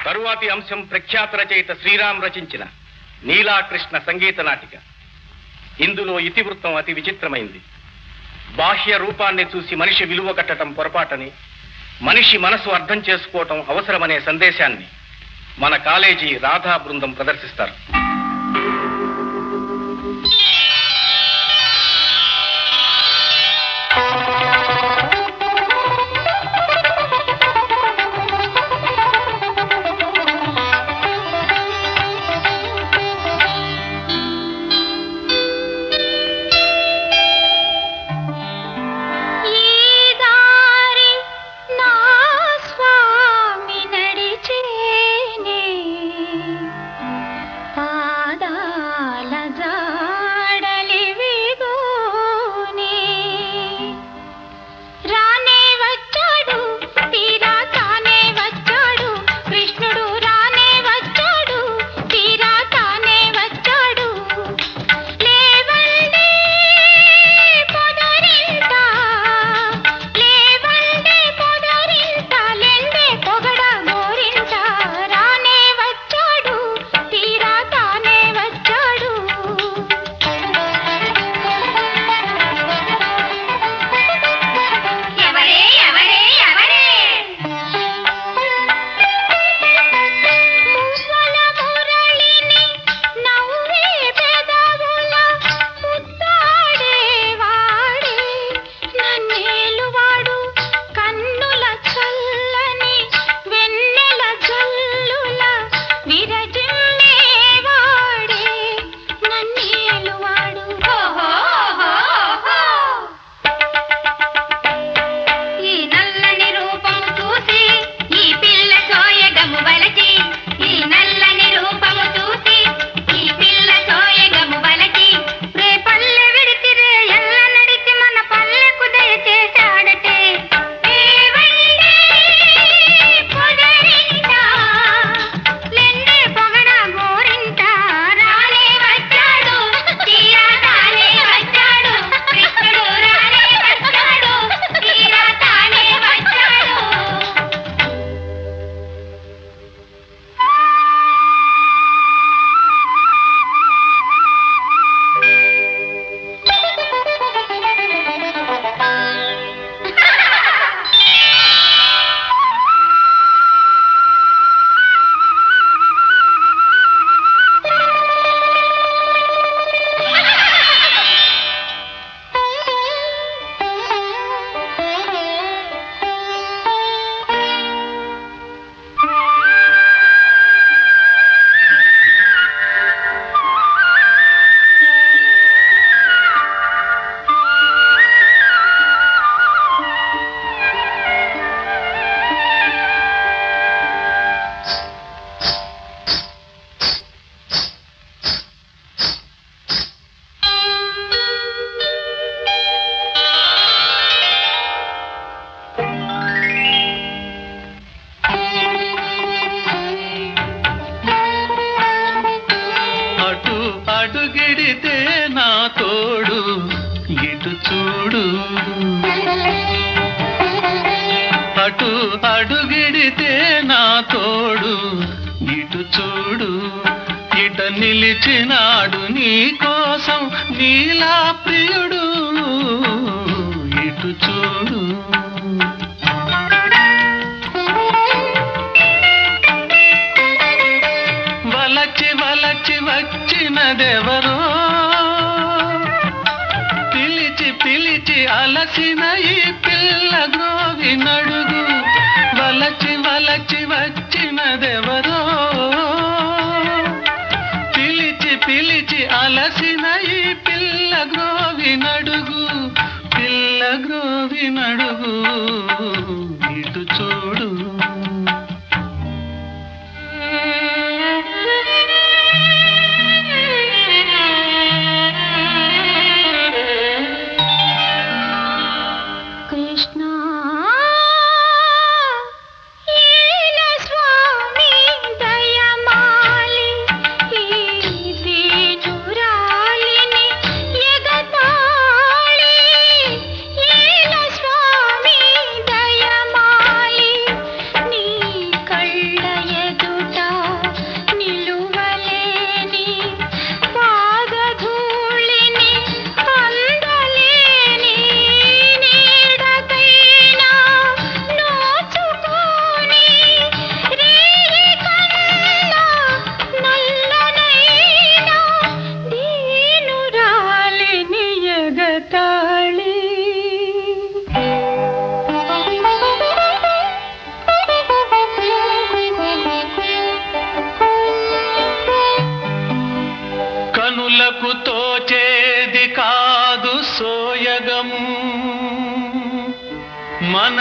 తరువాతి అంశం ప్రఖ్యాత రచయిత శ్రీరామ్ రచించిన నీలాకృష్ణ సంగీత నాటిక. ఇందులో ఇతివృత్తం అతి విచిత్రమైంది. బాహ్య రూపాన్ని చూసి మనిషి విలువ కట్టడం పొరపాటని, మనిషి మనసు అర్థం చేసుకోవటం అవసరమనే సందేశాన్ని మన కాలేజీ రాధా బృందం ప్రదర్శిస్తారు. అడుగిడితే నా తోడు ఇటు చూడు, ఇట నిలిచినాడు నీ కోసం నీలా ప్రియుడు, ఇటు చూడు. వలచి వలచి వచ్చినదెవరో, పిలిచి పిలిచి అలసిన ఈ పిల్ల గ్రోవి నడుగు. వలచి వలచి వచ్చినదెవరో, పిలిచి పిలిచి అలసిన ఈ పిల్ల గ్రోవి నడుగు, పిల్ల గ్రోవి నడుగు, ఇటు చూడు.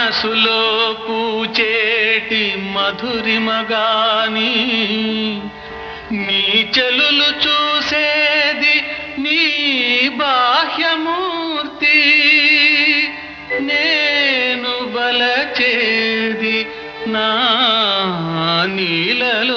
మనసులో పూచేటి మధురిమగాని నీ చెలులు చూసేది నీ బాహ్యమూర్తి నేను బలచేది నా నీలలో